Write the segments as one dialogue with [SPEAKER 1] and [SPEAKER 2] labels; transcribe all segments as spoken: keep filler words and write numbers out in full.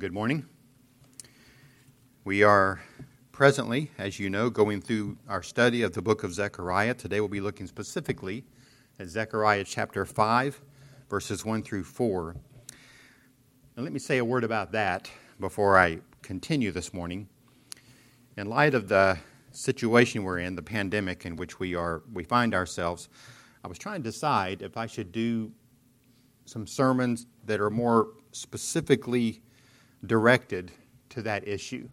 [SPEAKER 1] Good morning. We are presently, as you know, going through our study of the book of Zechariah. Today we'll be looking specifically at Zechariah chapter five, verses one through four. And let me say a word about that before I continue this morning. In light of the situation we're in, the pandemic in which we are, we find ourselves, I was trying to decide if I should do some sermons that are more specifically directed to that issue.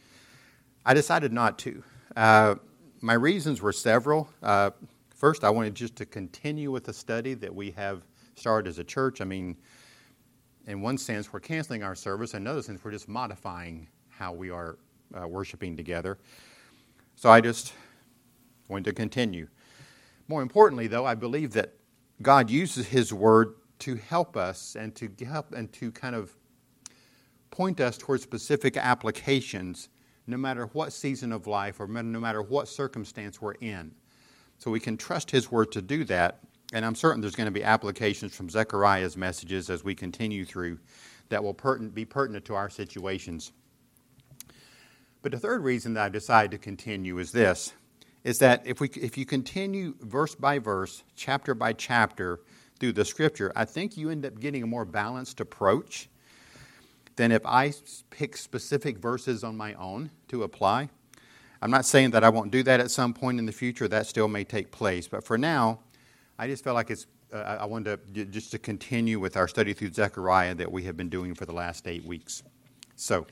[SPEAKER 1] I decided not to. Uh, my reasons were several. Uh, first, I wanted just to continue with the study that we have started as a church. I mean, in one sense, we're canceling our service. In another sense, we're just modifying how we are uh, worshiping together. So I just wanted to continue. More importantly, though, I believe that God uses His Word to help us and to help and to kind of point us towards specific applications no matter what season of life or no matter what circumstance we're in. So we can trust His Word to do that, and I'm certain there's going to be applications from Zechariah's messages as we continue through that will pertin- be pertinent to our situations. But the third reason that I've decided to continue is this, is that if we if you continue verse by verse, chapter by chapter through the Scripture, I think you end up getting a more balanced approach than if I pick specific verses on my own to apply. I'm not saying that I won't do that at some point in the future. That still may take place. But for now, I just felt like it's. Uh, I wanted to just to continue with our study through Zechariah that we have been doing for the last eight weeks. So,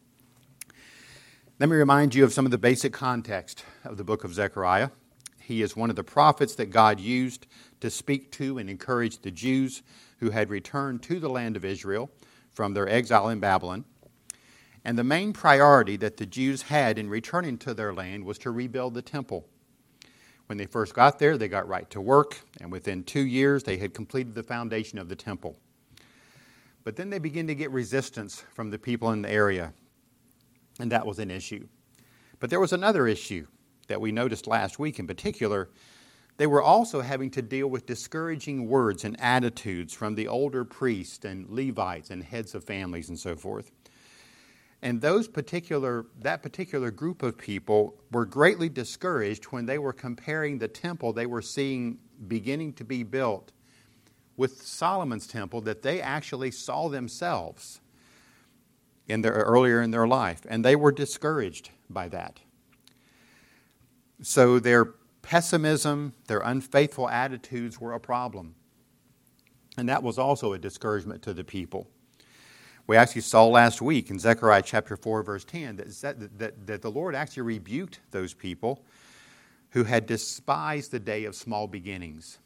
[SPEAKER 1] let me remind you of some of the basic context of the book of Zechariah. He is one of the prophets that God used to speak to and encourage the Jews who had returned to the land of Israel from their exile in Babylon. And the main priority that the Jews had in returning to their land was to rebuild the temple. When they first got there, they got right to work, and within two years they had completed the foundation of the temple. But then they began to get resistance from the people in the area, and that was an issue. But there was another issue that we noticed last week in particular. They were also having to deal with discouraging words and attitudes from the older priests and Levites and heads of families and so forth. And those particular that particular group of people were greatly discouraged when they were comparing the temple they were seeing beginning to be built with Solomon's temple that they actually saw themselves in their earlier in their life, and they were discouraged by that. So their pessimism, their unfaithful attitudes were a problem. And that was also a discouragement to the people. We actually saw last week in Zechariah chapter four, verse ten, that, that, that the Lord actually rebuked those people who had despised the day of small beginnings.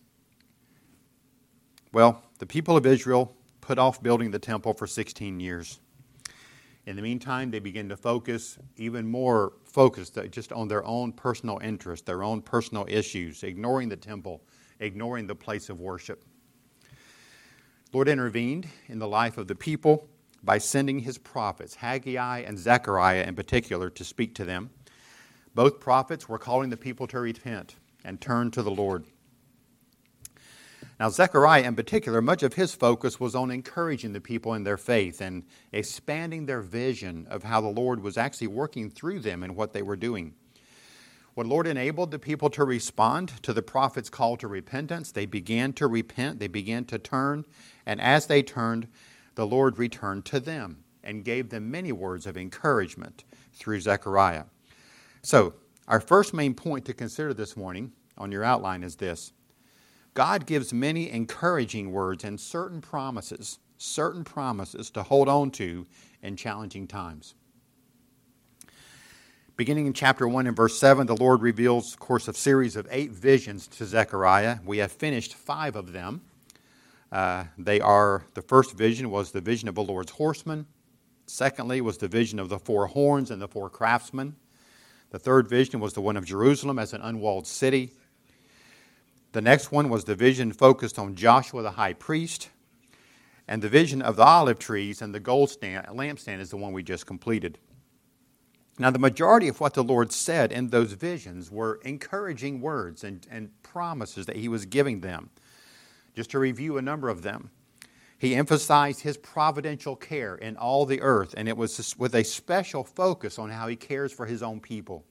[SPEAKER 1] Well, the people of Israel put off building the temple for sixteen years. In the meantime, they begin to focus even more focused just on their own personal interests, their own personal issues, ignoring the temple, ignoring the place of worship. The Lord intervened in the life of the people by sending His prophets, Haggai and Zechariah in particular, to speak to them. Both prophets were calling the people to repent and turn to the Lord. Now, Zechariah in particular, much of his focus was on encouraging the people in their faith and expanding their vision of how the Lord was actually working through them and what they were doing. When the Lord enabled the people to respond to the prophet's call to repentance, they began to repent, they began to turn, and as they turned, the Lord returned to them and gave them many words of encouragement through Zechariah. So, our first main point to consider this morning on your outline is this. God gives many encouraging words and certain promises, certain promises to hold on to in challenging times. Beginning in chapter one and verse seven, the Lord reveals, of course, a series of eight visions to Zechariah. We have finished five of them. Uh, they are, the first vision was the vision of the Lord's horsemen. Secondly was the vision of the four horns and the four craftsmen. The third vision was the one of Jerusalem as an unwalled city. The next one was the vision focused on Joshua the high priest. And the vision of the olive trees and the gold stand, lampstand is the one we just completed. Now, the majority of what the Lord said in those visions were encouraging words and, and promises that He was giving them. Just to review a number of them. He emphasized his providential care in all the earth, and it was with a special focus on how he cares for his own people.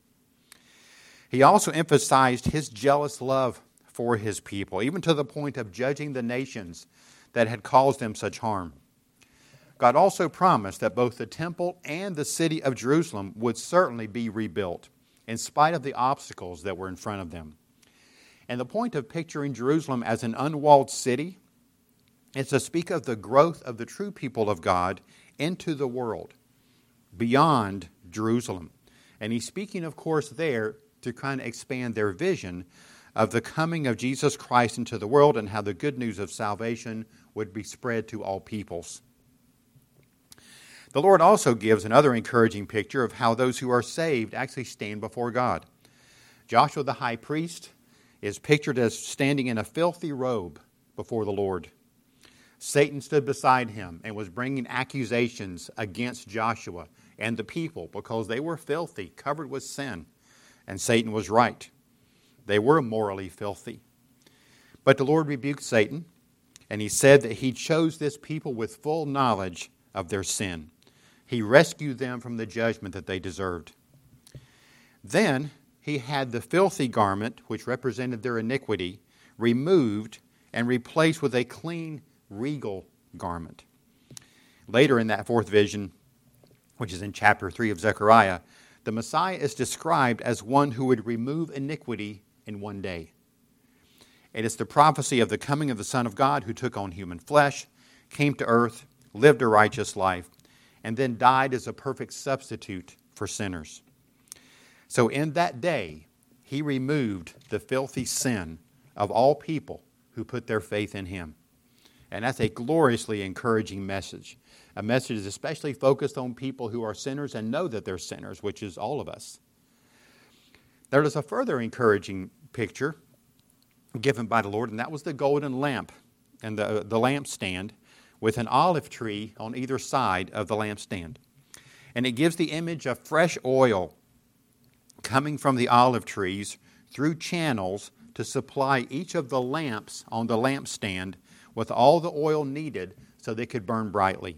[SPEAKER 1] He also emphasized his jealous love for his people, even to the point of judging the nations that had caused them such harm. God also promised that both the temple and the city of Jerusalem would certainly be rebuilt, in spite of the obstacles that were in front of them. And the point of picturing Jerusalem as an unwalled city is to speak of the growth of the true people of God into the world, beyond Jerusalem. And he's speaking, of course, there to kind of expand their vision of the coming of Jesus Christ into the world and how the good news of salvation would be spread to all peoples. The Lord also gives another encouraging picture of how those who are saved actually stand before God. Joshua the high priest is pictured as standing in a filthy robe before the Lord. Satan stood beside him and was bringing accusations against Joshua and the people because they were filthy, covered with sin. And Satan was right. They were morally filthy. But the Lord rebuked Satan, and he said that he chose this people with full knowledge of their sin. He rescued them from the judgment that they deserved. Then he had the filthy garment, which represented their iniquity, removed and replaced with a clean, regal garment. Later in that fourth vision, which is in chapter three of Zechariah, the Messiah is described as one who would remove iniquity in one day. It is the prophecy of the coming of the Son of God who took on human flesh, came to earth, lived a righteous life, and then died as a perfect substitute for sinners. So in that day, he removed the filthy sin of all people who put their faith in him. And that's a gloriously encouraging message. A message is especially focused on people who are sinners and know that they're sinners, which is all of us. There is a further encouraging picture given by the Lord, and that was the golden lamp and the, the lampstand with an olive tree on either side of the lampstand. And it gives the image of fresh oil coming from the olive trees through channels to supply each of the lamps on the lampstand with all the oil needed so they could burn brightly.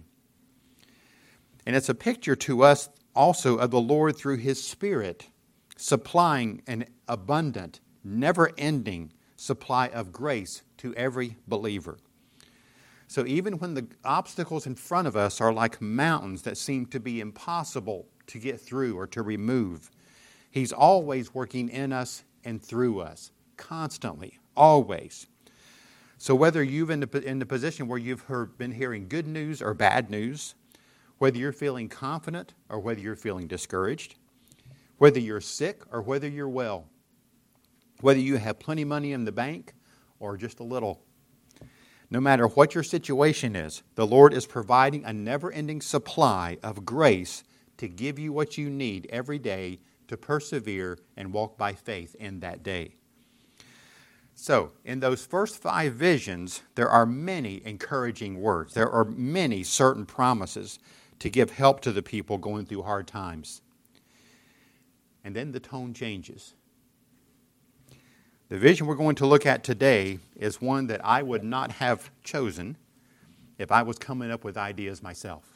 [SPEAKER 1] And it's a picture to us also of the Lord through his Spirit supplying an abundant, never-ending supply of grace to every believer. So even when the obstacles in front of us are like mountains that seem to be impossible to get through or to remove, he's always working in us and through us, constantly, always. So whether you've in the, in the position where you've heard, been hearing good news or bad news, whether you're feeling confident or whether you're feeling discouraged, whether you're sick or whether you're well, whether you have plenty of money in the bank or just a little, no matter what your situation is, the Lord is providing a never-ending supply of grace to give you what you need every day to persevere and walk by faith in that day. So, in those first five visions, there are many encouraging words. There are many certain promises to give help to the people going through hard times. And then the tone changes. The vision we're going to look at today is one that I would not have chosen if I was coming up with ideas myself.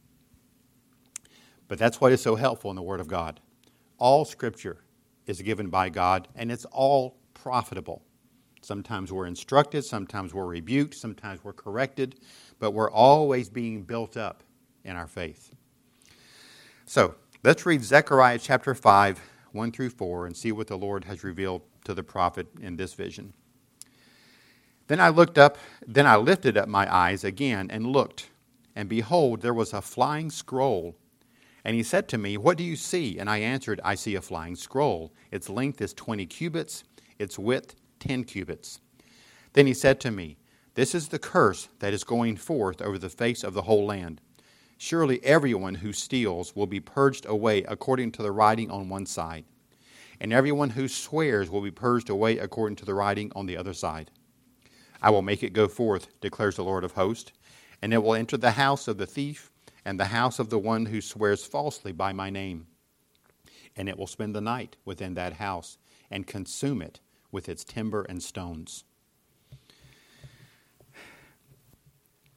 [SPEAKER 1] But that's what is so helpful in the Word of God. All Scripture is given by God, and it's all profitable. Sometimes we're instructed, sometimes we're rebuked, sometimes we're corrected, but we're always being built up in our faith. So, let's read Zechariah chapter five, one through four, and see what the Lord has revealed to the prophet in this vision. Then I looked up, then I lifted up my eyes again and looked, and behold, there was a flying scroll. And he said to me, "What do you see?" And I answered, "I see a flying scroll. Its length is twenty cubits, its width ten cubits." Then he said to me, "This is the curse that is going forth over the face of the whole land. Surely everyone who steals will be purged away according to the writing on one side, and everyone who swears will be purged away according to the writing on the other side. I will make it go forth, declares the Lord of hosts, and it will enter the house of the thief and the house of the one who swears falsely by my name. And it will spend the night within that house and consume it with its timber and stones."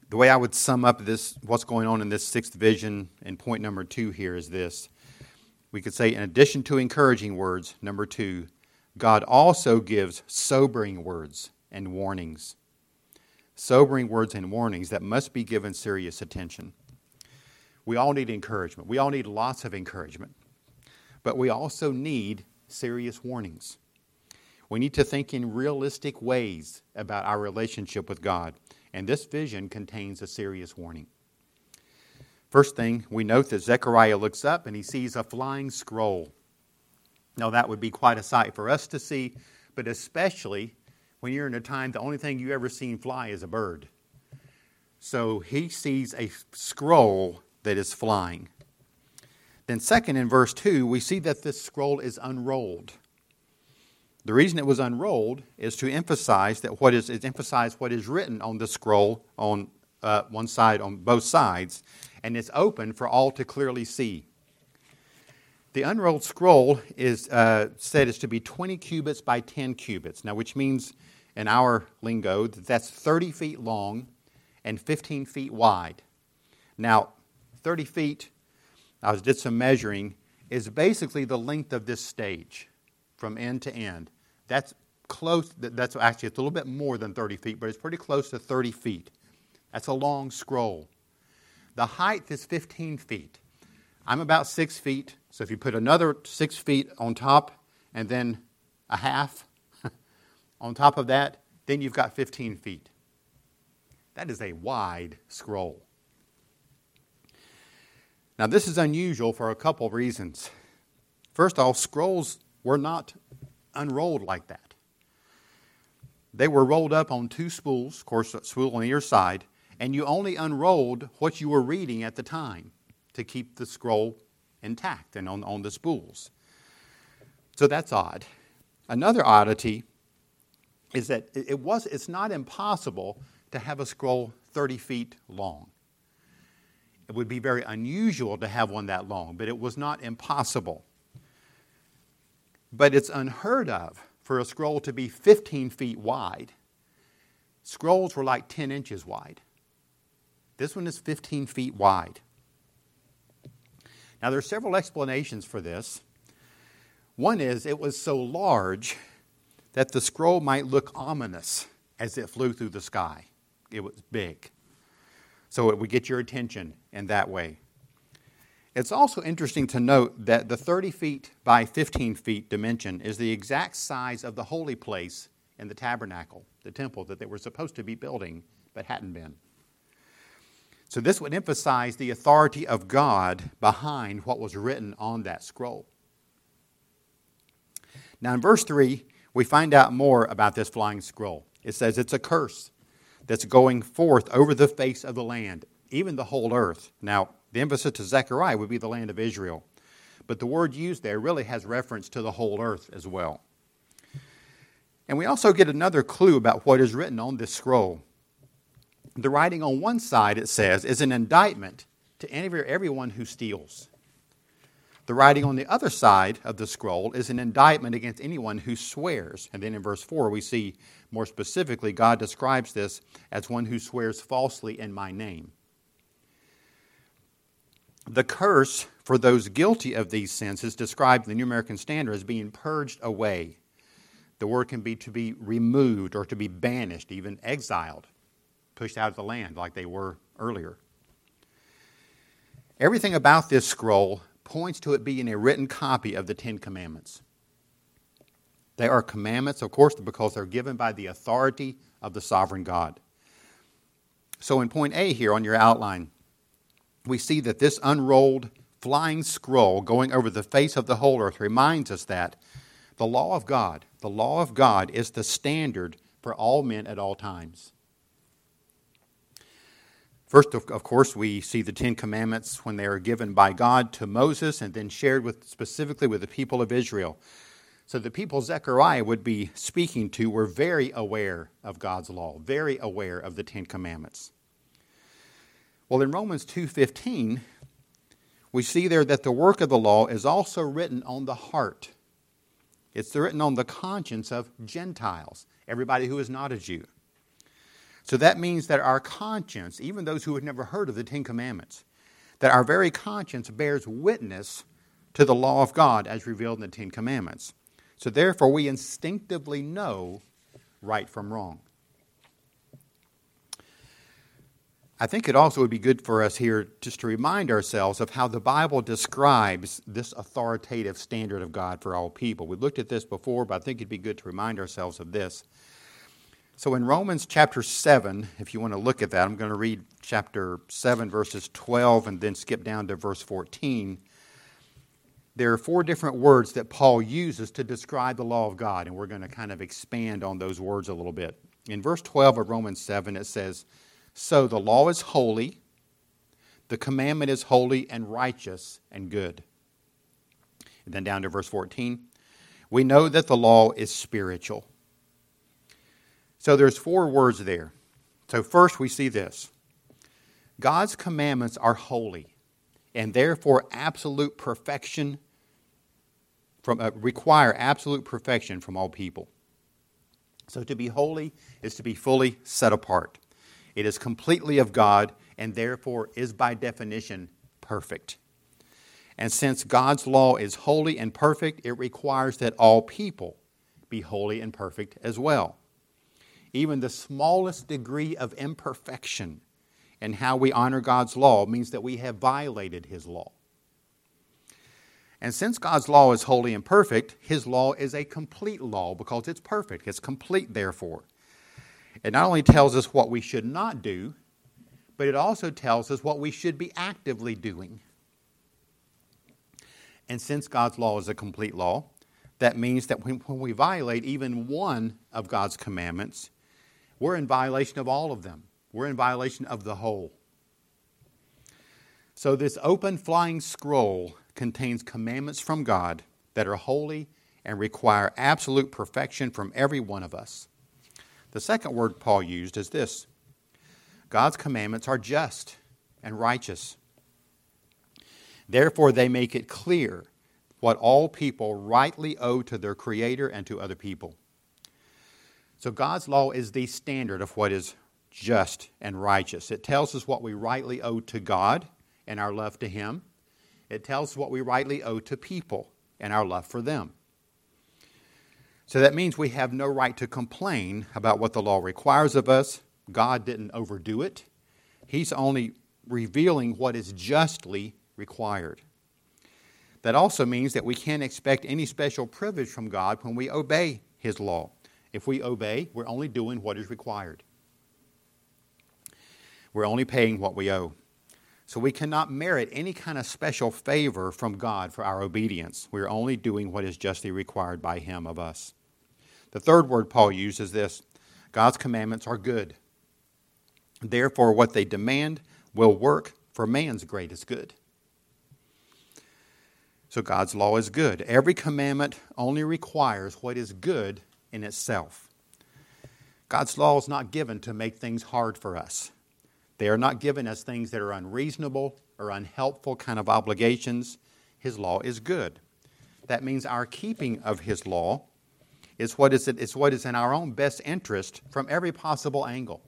[SPEAKER 1] The way I would sum up this, what's going on in this sixth vision, and point number two here is this. We could say, in addition to encouraging words, number two, God also gives sobering words and warnings. Sobering words and warnings that must be given serious attention. We all need encouragement. We all need lots of encouragement. But we also need serious warnings. We need to think in realistic ways about our relationship with God. And this vision contains a serious warning. First thing, we note that Zechariah looks up and he sees a flying scroll. Now that would be quite a sight for us to see, but especially when you're in a time the only thing you ever seen fly is a bird. So he sees a scroll that is flying. Then second, in verse two, we see that this scroll is unrolled. The reason it was unrolled is to emphasize that what is, is emphasize what is written on the scroll on uh, one side, on both sides, and it's open for all to clearly see. The unrolled scroll is uh, said is to be twenty cubits by ten cubits, now which means in our lingo that that's thirty feet long and fifteen feet wide. Now, thirty feet, I did some measuring, is basically the length of this stage from end to end. That's close, that's actually, it's a little bit more than thirty feet, but it's pretty close to thirty feet. That's a long scroll. The height is fifteen feet. I'm about six feet, so if you put another six feet on top and then a half on top of that, then you've got fifteen feet. That is a wide scroll. Now, this is unusual for a couple of reasons. First off, scrolls were not unrolled like that. They were rolled up on two spools, of course, a spool on either side, and you only unrolled what you were reading at the time to keep the scroll intact and on, on the spools. So that's odd. Another oddity is that it was, it's not impossible to have a scroll thirty feet long. It would be very unusual to have one that long, but it was not impossible. But it's unheard of for a scroll to be fifteen feet wide. Scrolls were like ten inches wide. This one is fifteen feet wide. Now, there are several explanations for this. One is it was so large that the scroll might look ominous as it flew through the sky. It was big. So it would get your attention in that way. It's also interesting to note that the thirty feet by fifteen feet dimension is the exact size of the holy place in the tabernacle, the temple that they were supposed to be building but hadn't been. So this would emphasize the authority of God behind what was written on that scroll. Now in verse three, we find out more about this flying scroll. It says it's a curse that's going forth over the face of the land, even the whole earth. Now, the emphasis to Zechariah would be the land of Israel. But the word used there really has reference to the whole earth as well. And we also get another clue about what is written on this scroll. The writing on one side, it says, is an indictment to everyone who steals. The writing on the other side of the scroll is an indictment against anyone who swears. And then in verse four, we see more specifically, God describes this as one who swears falsely in my name. The curse for those guilty of these sins is described in the New American Standard as being purged away. The word can be to be removed or to be banished, even exiled, pushed out of the land like they were earlier. Everything about this scroll points to it being a written copy of the Ten Commandments. They are commandments, of course, because they're given by the authority of the sovereign God. So in point A here on your outline, we see that this unrolled flying scroll going over the face of the whole earth reminds us that the law of God, the law of God is the standard for all men at all times. First, of course, we see the Ten Commandments when they are given by God to Moses and then shared with specifically with the people of Israel. So the people Zechariah would be speaking to were very aware of God's law, very aware of the Ten Commandments. Well, in Romans two fifteen, we see there that the work of the law is also written on the heart. It's written on the conscience of Gentiles, everybody who is not a Jew. So that means that our conscience, even those who have never heard of the Ten Commandments, that our very conscience bears witness to the law of God as revealed in the Ten Commandments. So therefore we instinctively know right from wrong. I think it also would be good for us here just to remind ourselves of how the Bible describes this authoritative standard of God for all people. We've looked at this before, but I think it'd be good to remind ourselves of this. So in Romans chapter seven, if you want to look at that, I'm going to read chapter seven, verses twelve, and then skip down to verse fourteen. There are four different words that Paul uses to describe the law of God, and we're going to kind of expand on those words a little bit. In verse twelve of Romans seven, it says, "So the law is holy, the commandment is holy and righteous and good." And then down to verse fourteen, "We know that the law is spiritual." So there's four words there. So first we see this. God's commandments are holy and therefore absolute perfection from uh, require absolute perfection from all people. So to be holy is to be fully set apart. It is completely of God and therefore is by definition perfect. And since God's law is holy and perfect, it requires that all people be holy and perfect as well. Even the smallest degree of imperfection in how we honor God's law means that we have violated His law. And since God's law is holy and perfect, His law is a complete law because it's perfect. It's complete, therefore. It not only tells us what we should not do, but it also tells us what we should be actively doing. And since God's law is a complete law, that means that when, when we violate even one of God's commandments, we're in violation of all of them. We're in violation of the whole. So this open flying scroll contains commandments from God that are holy and require absolute perfection from every one of us. The second word Paul used is this. God's commandments are just and righteous. Therefore, they make it clear what all people rightly owe to their Creator and to other people. So God's law is the standard of what is just and righteous. It tells us what we rightly owe to God and our love to Him. It tells us what we rightly owe to people and our love for them. So that means we have no right to complain about what the law requires of us. God didn't overdo it. He's only revealing what is justly required. That also means that we can't expect any special privilege from God when we obey His law. If we obey, we're only doing what is required. We're only paying what we owe. So we cannot merit any kind of special favor from God for our obedience. We're only doing what is justly required by Him of us. The third word Paul used is this. God's commandments are good. Therefore, what they demand will work for man's greatest good. So God's law is good. Every commandment only requires what is good in itself. God's law is not given to make things hard for us. They are not given as things that are unreasonable or unhelpful kind of obligations. His law is good. That means our keeping of His law is what is, is what is in our own best interest from every possible angle.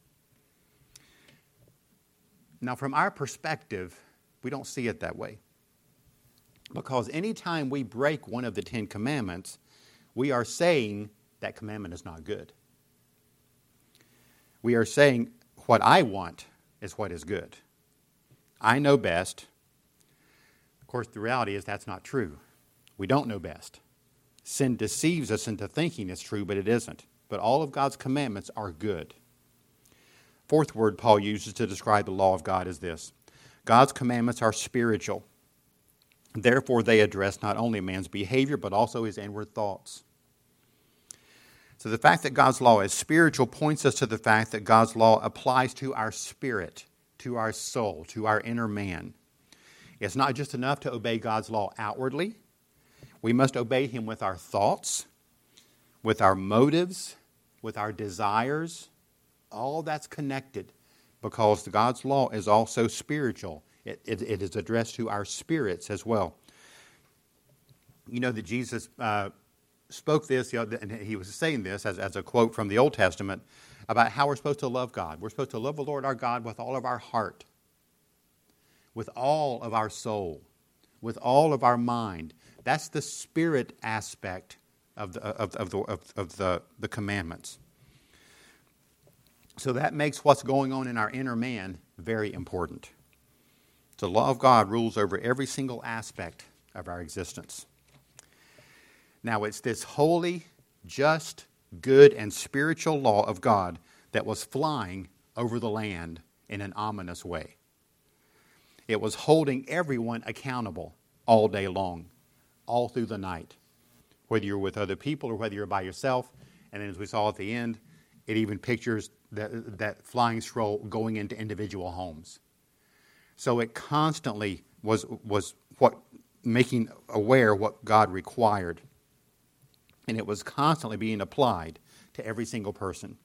[SPEAKER 1] Now, from our perspective, we don't see it that way. Because anytime we break one of the Ten Commandments, we are saying that commandment is not good. We are saying what I want is what is good. I know best. Of course, the reality is that's not true. We don't know best. Sin deceives us into thinking it's true, but it isn't. But all of God's commandments are good. Fourth word Paul uses to describe the law of God is this. God's commandments are spiritual. Therefore, they address not only man's behavior, but also his inward thoughts. So the fact that God's law is spiritual points us to the fact that God's law applies to our spirit, to our soul, to our inner man. It's not just enough to obey God's law outwardly. We must obey Him with our thoughts, with our motives, with our desires. All that's connected because God's law is also spiritual. It, it, it is addressed to our spirits as well. You know that Jesus uh, spoke this, you know, and He was saying this as, as a quote from the Old Testament. about how we're supposed to love God. We're supposed to love the Lord our God with all of our heart, with all of our soul, with all of our mind. That's the spirit aspect of the, of, of, the, of, of the, the commandments. So that makes what's going on in our inner man very important. The law of God rules over every single aspect of our existence. Now, it's this holy, just, good, and spiritual law of God that was flying over the land in an ominous way. It was holding everyone accountable all day long, all through the night, whether you're with other people or whether you're by yourself. And then as we saw at the end, it even pictures that, that flying scroll going into individual homes. So it constantly was, was what making aware what God required. And it was constantly being applied to every single person.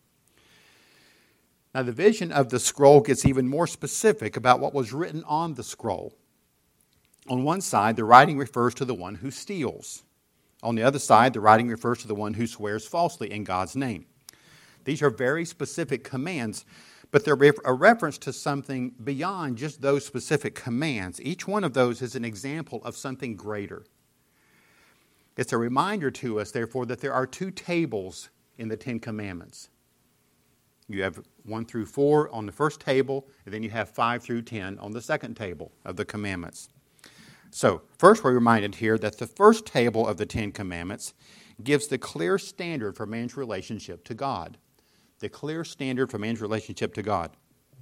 [SPEAKER 1] Now the vision of the scroll gets even more specific about what was written on the scroll. On one side, the writing refers to the one who steals. On the other side, the writing refers to the one who swears falsely in God's name. These are very specific commands, but they're a reference to something beyond just those specific commands. Each one of those is an example of something greater. It's a reminder to us, therefore, that there are two tables in the Ten Commandments. You have one through four on the first table, and then you have five through ten on the second table of the commandments. So, first we're reminded here that the first table of the Ten Commandments gives the clear standard for man's relationship to God. The clear standard for man's relationship to God.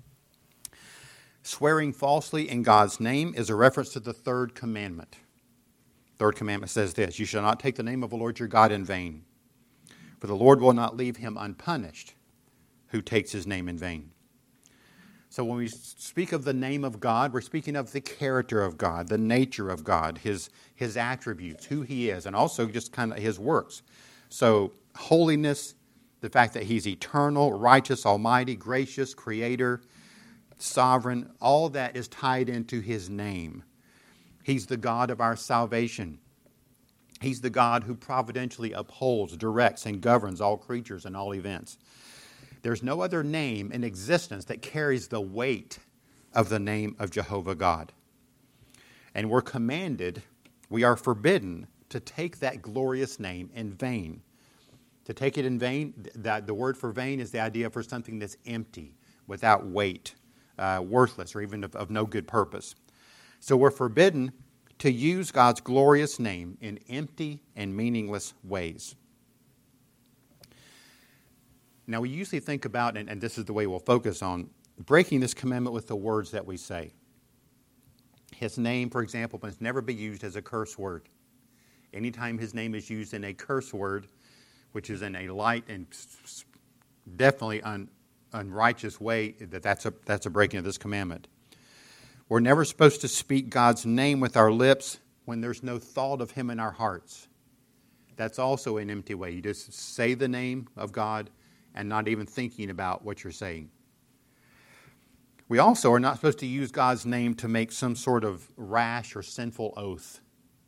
[SPEAKER 1] Swearing falsely in God's name is a reference to the third commandment. Third commandment says this: you shall not take the name of the Lord your God in vain, for the Lord will not leave him unpunished who takes his name in vain. So when we speak of the name of God, we're speaking of the character of God, the nature of God, his, his attributes, who he is, and also just kind of his works. So holiness, the fact that he's eternal, righteous, almighty, gracious, creator, sovereign, all that is tied into his name. He's the God of our salvation. He's the God who providentially upholds, directs, and governs all creatures and all events. There's no other name in existence that carries the weight of the name of Jehovah God. And we're commanded, we are forbidden to take that glorious name in vain. To take it in vain, that the word for vain is the idea for something that's empty, without weight, uh, worthless, or even of, of no good purpose. So we're forbidden to use God's glorious name in empty and meaningless ways. Now, we usually think about, and, and this is the way we'll focus on, breaking this commandment with the words that we say. His name, for example, must never be used as a curse word. Anytime his name is used in a curse word, which is in a light and definitely un, unrighteous way, that that's a, that's a breaking of this commandment. We're never supposed to speak God's name with our lips when there's no thought of him in our hearts. That's also an empty way. You just say the name of God and not even thinking about what you're saying. We also are not supposed to use God's name to make some sort of rash or sinful oath.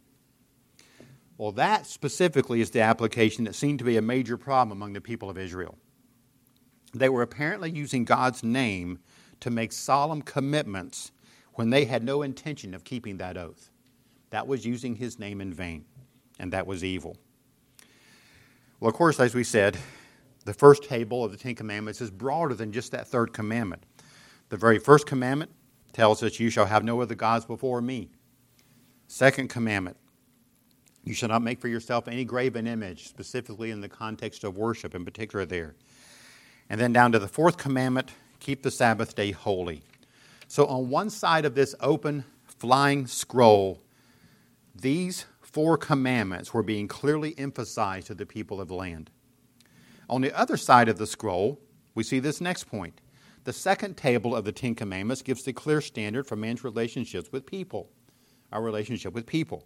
[SPEAKER 1] Well, that specifically is the application that seemed to be a major problem among the people of Israel. They were apparently using God's name to make solemn commitments when they had no intention of keeping that oath. That was using his name in vain, and that was evil. Well, of course, as we said, the first table of the Ten Commandments is broader than just that third commandment. The very first commandment tells us, you shall have no other gods before me. Second commandment, you shall not make for yourself any graven image, specifically in the context of worship in particular there. And then down to the fourth commandment, keep the Sabbath day holy. So on one side of this open, flying scroll, these four commandments were being clearly emphasized to the people of the land. On the other side of the scroll, we see this next point. The second table of the Ten Commandments gives the clear standard for man's relationships with people, our relationship with people.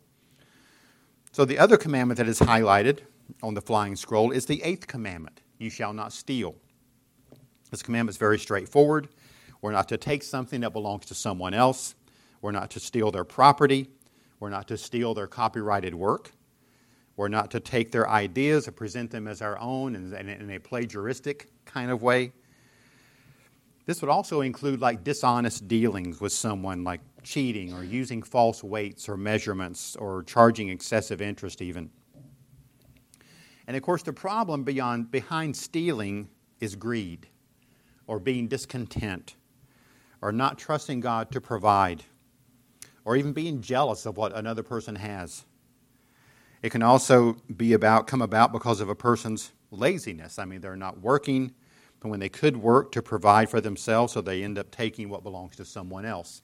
[SPEAKER 1] So the other commandment that is highlighted on the flying scroll is the eighth commandment, you shall not steal. This commandment is very straightforward. We're not to take something that belongs to someone else. We're not to steal their property. We're not to steal their copyrighted work. We're not to take their ideas and present them as our own in, in a plagiaristic kind of way. This would also include like dishonest dealings with someone, like cheating or using false weights or measurements or charging excessive interest even. And of course, the problem beyond, behind stealing is greed or being discontent or not trusting God to provide or even being jealous of what another person has. It can also be about, come about because of a person's laziness. I mean, they're not working when they could work to provide for themselves, so they end up taking what belongs to someone else.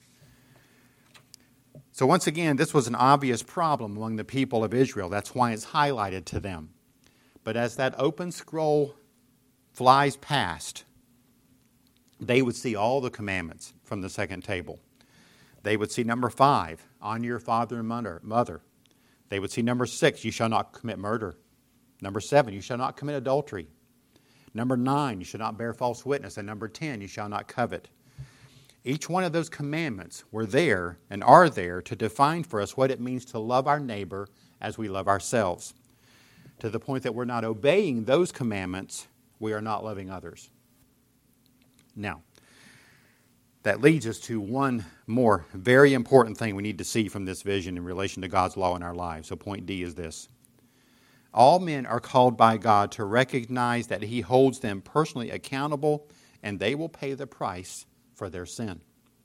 [SPEAKER 1] So once again, this was an obvious problem among the people of Israel. That's why it's highlighted to them. But as that open scroll flies past, they would see all the commandments from the second table. They would see number five, honor your father and mother. They would see number six, you shall not commit murder. Number seven, you shall not commit adultery. Number nine, you shall not bear false witness. And number ten, you shall not covet. Each one of those commandments were there and are there to define for us what it means to love our neighbor as we love ourselves. To the point that we're not obeying those commandments, we are not loving others. Now, that leads us to one more very important thing we need to see from this vision in relation to God's law in our lives. So point D is this. All men are called by God to recognize that He holds them personally accountable, and they will pay the price for their sin.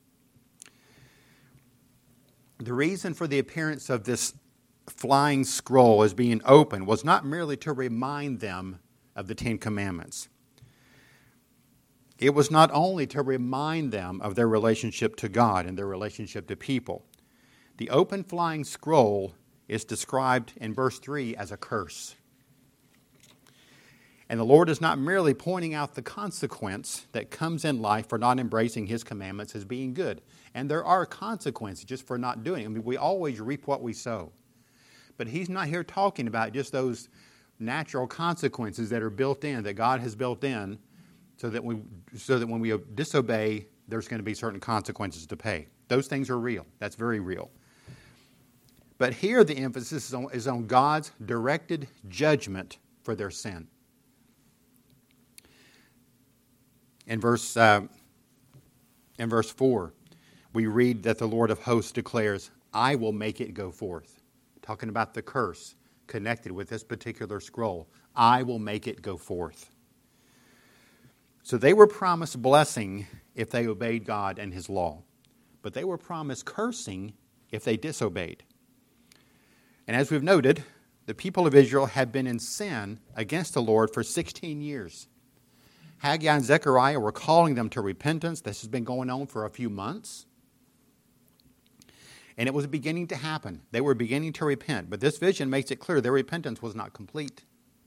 [SPEAKER 1] The reason for the appearance of this flying scroll as being open was not merely to remind them of the Ten Commandments. It was not only to remind them of their relationship to God and their relationship to people. The open flying scroll is described in verse three as a curse. And the Lord is not merely pointing out the consequence that comes in life for not embracing His commandments as being good. And there are consequences just for not doing it. I mean, we always reap what we sow. But He's not here talking about just those natural consequences that are built in, that God has built in, so that we, so that when we disobey, there's going to be certain consequences to pay. Those things are real. That's very real. But here the emphasis is on, is on God's directed judgment for their sin. In verse, uh, in verse four, we read that the Lord of hosts declares, I will make it go forth. Talking about the curse connected with this particular scroll. I will make it go forth. So they were promised blessing if they obeyed God and His law. But they were promised cursing if they disobeyed. And as we've noted, the people of Israel had been in sin against the Lord for sixteen years. Haggai and Zechariah were calling them to repentance. This has been going on for a few months. And it was beginning to happen. They were beginning to repent. But this vision makes it clear their repentance was not complete.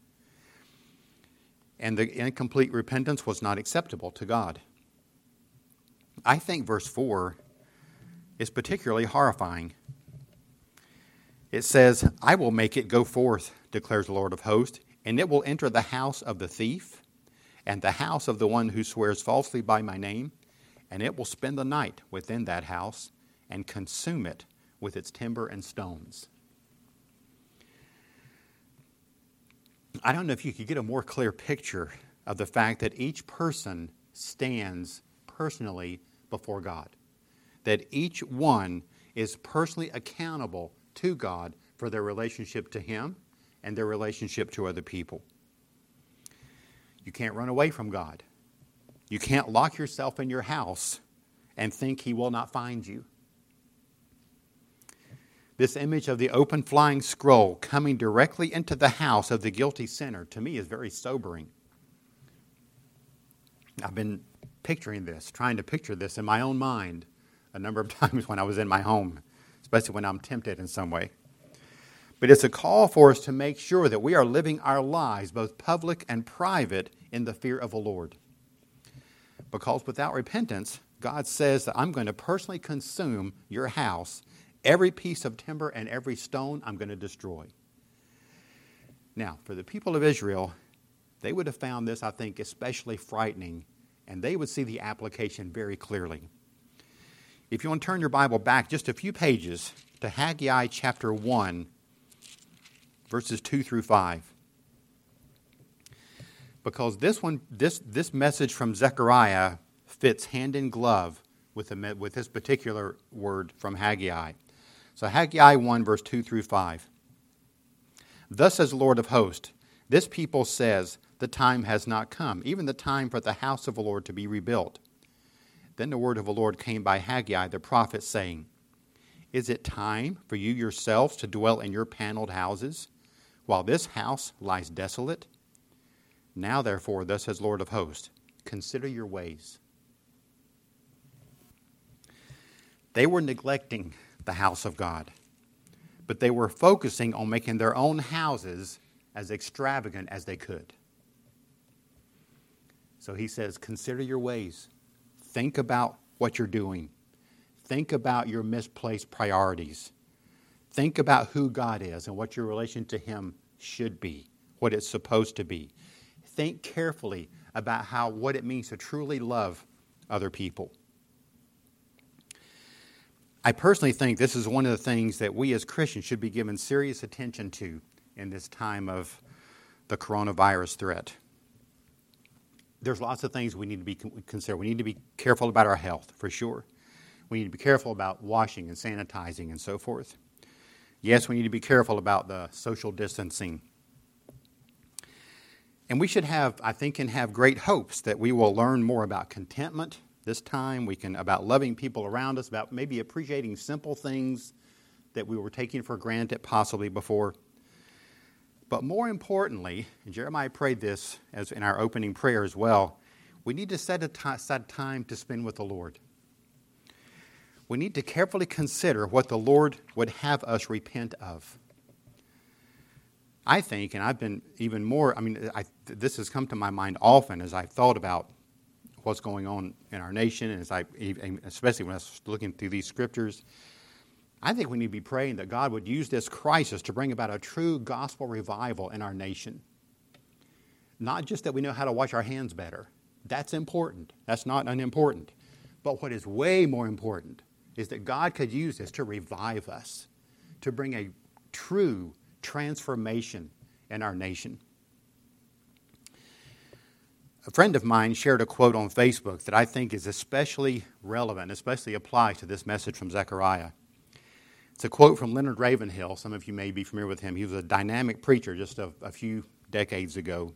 [SPEAKER 1] And the incomplete repentance was not acceptable to God. I think verse four is particularly horrifying. It says, I will make it go forth, declares the Lord of hosts, and it will enter the house of the thief and the house of the one who swears falsely by my name, and it will spend the night within that house and consume it with its timber and stones. I don't know if you could get a more clear picture of the fact that each person stands personally before God. That each one is personally accountable to God for their relationship to Him and their relationship to other people. You can't run away from God. You can't lock yourself in your house and think He will not find you. This image of the open flying scroll coming directly into the house of the guilty sinner, to me, is very sobering. I've been picturing this, trying to picture this in my own mind a number of times when I was in my home, especially when I'm tempted in some way. But it's a call for us to make sure that we are living our lives, both public and private, in the fear of the Lord. Because without repentance, God says that I'm going to personally consume your house. Every piece of timber and every stone I'm going to destroy. Now, for the people of Israel, they would have found this, I think, especially frightening, and they would see the application very clearly. If you want to turn your Bible back just a few pages to Haggai chapter one, verses two through five. because this one, this this message from Zechariah fits hand in glove with the with this particular word from Haggai. So Haggai one, verse two through five. Thus says the Lord of hosts, this people says, the time has not come, even the time for the house of the Lord to be rebuilt. Then the word of the Lord came by Haggai the prophet, saying, is it time for you yourselves to dwell in your paneled houses, while this house lies desolate? Now therefore, thus says Lord of hosts, consider your ways. They were neglecting the house of God, but they were focusing on making their own houses as extravagant as they could. So he says, consider your ways. Think about what you're doing. Think about your misplaced priorities. Think about who God is and what your relation to him should be, what it's supposed to be. Think carefully about how what it means to truly love other people. I personally think this is one of the things that we as Christians should be given serious attention to in this time of the coronavirus threat. There's lots of things we need to be consider. We need to be careful about our health, for sure. We need to be careful about washing and sanitizing and so forth. Yes, we need to be careful about the social distancing. And we should have, I think, and have great hopes that we will learn more about contentment this time. We can, about loving people around us, about maybe appreciating simple things that we were taking for granted possibly before. But more importantly, and Jeremiah prayed this as in our opening prayer as well, we need to set aside time to spend with the Lord. We need to carefully consider what the Lord would have us repent of. I think, and I've been even more, I mean, I, this has come to my mind often as I've thought about what's going on in our nation, and as I, especially when I was looking through these scriptures, I think we need to be praying that God would use this crisis to bring about a true gospel revival in our nation. Not just that we know how to wash our hands better. That's important. That's not unimportant. But what is way more important is that God could use this to revive us, to bring a true transformation in our nation. A friend of mine shared a quote on Facebook that I think is especially relevant, especially applies to this message from Zechariah. It's a quote from Leonard Ravenhill. Some of you may be familiar with him. He was a dynamic preacher just a, a few decades ago.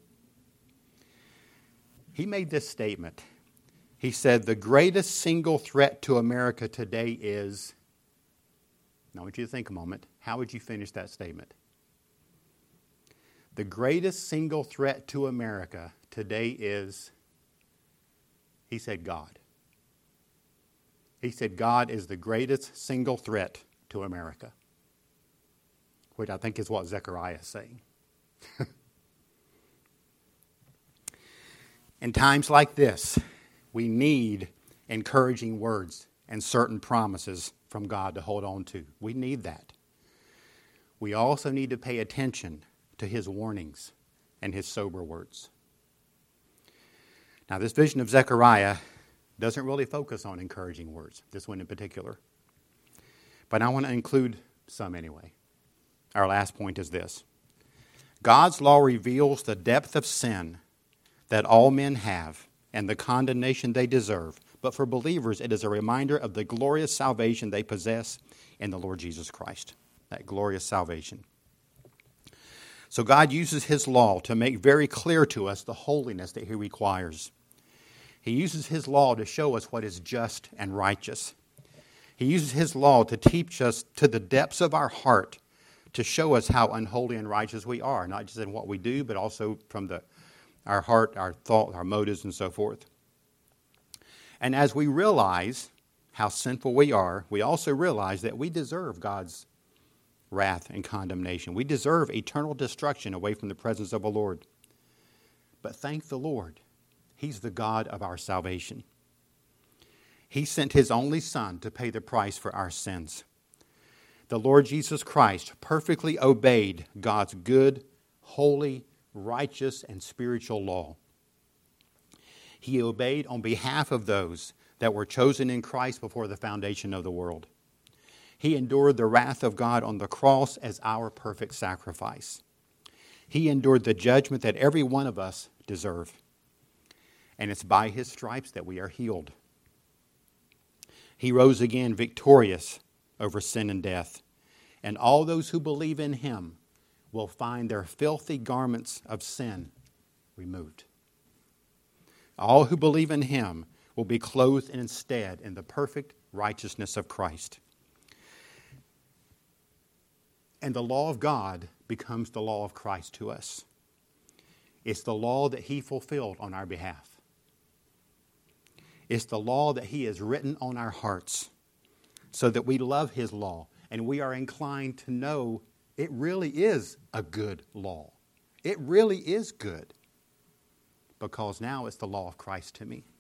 [SPEAKER 1] He made this statement. He said, the greatest single threat to America today is... Now I want you to think a moment. How would you finish that statement? The greatest single threat to America today is, he said, God. He said God is the greatest single threat to America, which I think is what Zechariah is saying. In times like this, we need encouraging words and certain promises from God to hold on to. We need that. We also need to pay attention to his warnings and his sober words. Now, this vision of Zechariah doesn't really focus on encouraging words, this one in particular. But I want to include some anyway. Our last point is this. God's law reveals the depth of sin that all men have and the condemnation they deserve. But for believers, it is a reminder of the glorious salvation they possess in the Lord Jesus Christ. That glorious salvation. So God uses his law to make very clear to us the holiness that he requires. He uses his law to show us what is just and righteous. He uses his law to teach us to the depths of our heart, to show us how unholy and righteous we are, not just in what we do, but also from the our heart, our thought, our motives, and so forth. And as we realize how sinful we are, we also realize that we deserve God's wrath and condemnation. We deserve eternal destruction away from the presence of the Lord. But thank the Lord, he's the God of our salvation. He sent his only Son to pay the price for our sins. The Lord Jesus Christ perfectly obeyed God's good, holy, righteous, and spiritual law. He obeyed on behalf of those that were chosen in Christ before the foundation of the world. He endured the wrath of God on the cross as our perfect sacrifice. He endured the judgment that every one of us deserve. And it's by his stripes that we are healed. He rose again victorious over sin and death. And all those who believe in him will find their filthy garments of sin removed. All who believe in him will be clothed instead in the perfect righteousness of Christ. And the law of God becomes the law of Christ to us. It's the law that he fulfilled on our behalf. It's the law that he has written on our hearts so that we love his law and we are inclined to know it really is a good law. It really is good because now it's the law of Christ to me.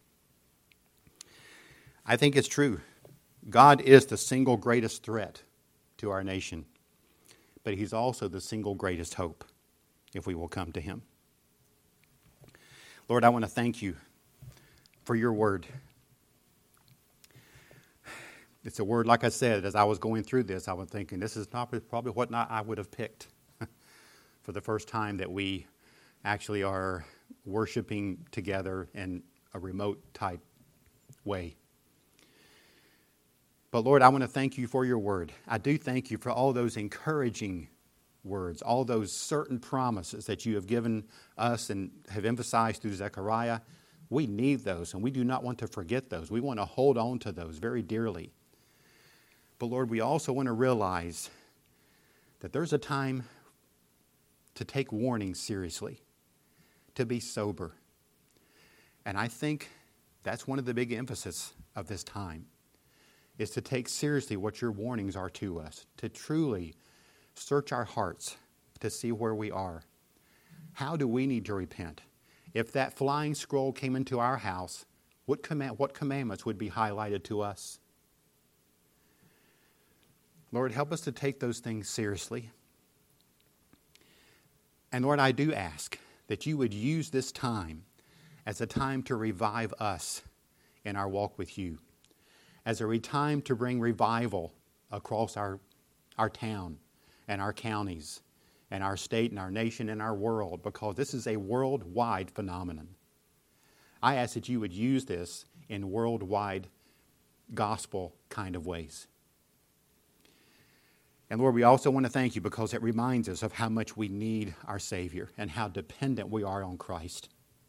[SPEAKER 1] I think it's true. God is the single greatest threat to our nation, but he's also the single greatest hope if we will come to him. Lord, I want to thank you for your word. It's a word, like I said, as I was going through this, I was thinking this is not probably what not I would have picked for the first time that we actually are worshiping together in a remote type way. But Lord, I want to thank you for your word. I do thank you for all those encouraging words, all those certain promises that you have given us and have emphasized through Zechariah. We need those, and we do not want to forget those. We want to hold on to those very dearly. But Lord, we also want to realize that there's a time to take warning seriously, to be sober. And I think that's one of the big emphasis of this time, is to take seriously what your warnings are to us, to truly search our hearts to see where we are. How do we need to repent? If that flying scroll came into our house, what command, what commandments would be highlighted to us? Lord, help us to take those things seriously. And Lord, I do ask that you would use this time as a time to revive us in our walk with you, as a time to bring revival across our, our town and our counties and our state and our nation and our world, because this is a worldwide phenomenon. I ask that you would use this in worldwide gospel kind of ways. And Lord, we also want to thank you because it reminds us of how much we need our Savior and how dependent we are on Christ.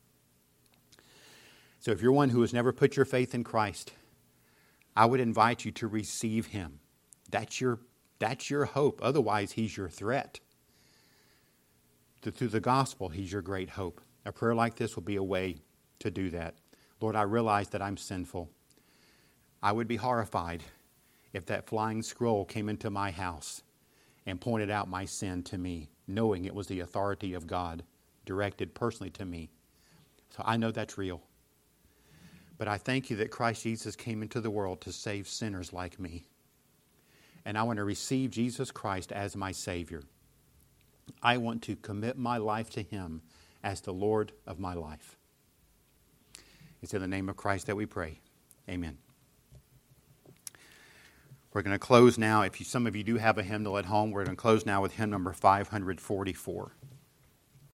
[SPEAKER 1] So if you're one who has never put your faith in Christ, I would invite you to receive him. That's your, that's your hope. Otherwise, he's your threat. Through the gospel, he's your great hope. A prayer like this will be a way to do that. Lord, I realize that I'm sinful. I would be horrified if that flying scroll came into my house and pointed out my sin to me, knowing it was the authority of God directed personally to me. So I know that's real. But I thank you that Christ Jesus came into the world to save sinners like me. And I want to receive Jesus Christ as my Savior. I want to commit my life to him as the Lord of my life. It's in the name of Christ that we pray. Amen. We're going to close now. If you, some of you do have a hymnal at home, we're going to close now with hymn number five forty-four.